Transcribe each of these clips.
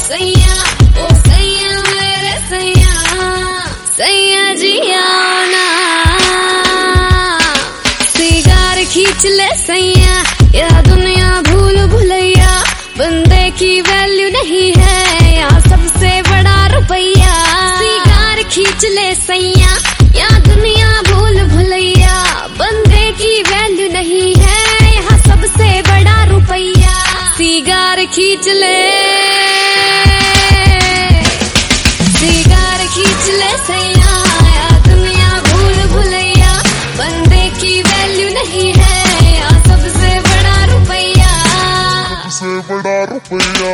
सैया ओ सैया मेरे सैया, सैया जी आओ ना। सिगार खींच ले सैया, या दुनिया भूल भुलैया, बंदे की वैल्यू नहीं है यहाँ सबसे बड़ा रुपया। सिगार खींच ले सैया, या दुनिया भूल भुलैया, बंदे की वैल्यू नहीं है यहाँ सबसे बड़ा रुपया। सिगार खींच ले, सिगार खींच ले सैया, या दुनिया भूल भुलैया, बंदे की वैल्यू नहीं है यहाँ सबसे बड़ा रुपया, सबसे बड़ा रुपया।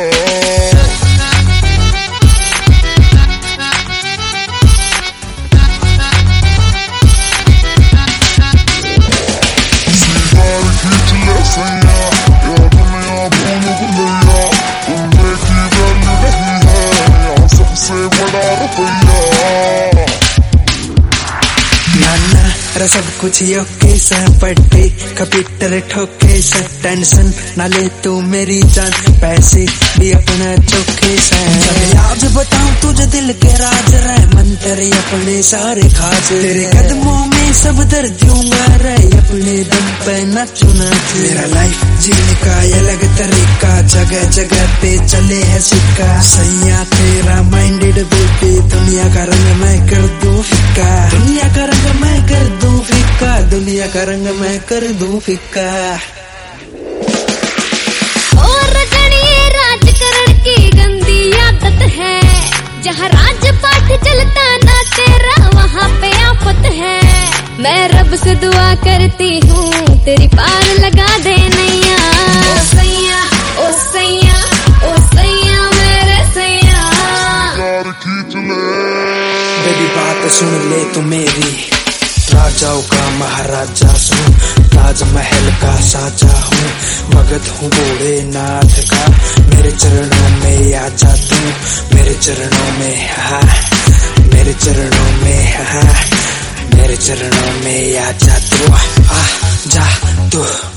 सब कुछ योके से पट्टी कपिटर ठोके से, टेंशन ना ले तू मेरी जान, पैसे भी अपने चौके से। आज बताऊं तुझे दिल के राज, रहे मन तेरे अपने सारे खास, तेरे कदमों में सब दर्द दूंगा, रहे अपने दम पे नाचू नाच। मेरा लाइफ जीने का अलग तरीका, जगह जगह पे चले है सिक्का, सैया तेरा माइंडेड बेबी, दुनिया का रंग मैं कर दूं फिक्का, दुनिया का रंग मैं कर दूं फिक्का, दुनिया का रंग मैं कर दूं फिक्का। और रगड़िए राजकरण की गंदी आदत है, जहाँ राजपाट चलता ना तेरा वहाँ पे आफत है। मैं रब से दुआ करती हूँ तेरी पार लगा दे नैया। ओ सैया ओ सैया ओ सैया मेरे सैया, बेबी बात सुन ले तू मेरी, राजाओं का महाराजा हूँ, ताजमहल का साजा हूँ, भगत हूँ बूढ़े नाथ का, मेरे चरणों में आ जा तू, मेरे चरणों में हाँ, मेरे चरणों में हाँ, मेरे चरणों में आ जा तू, आ जा तू।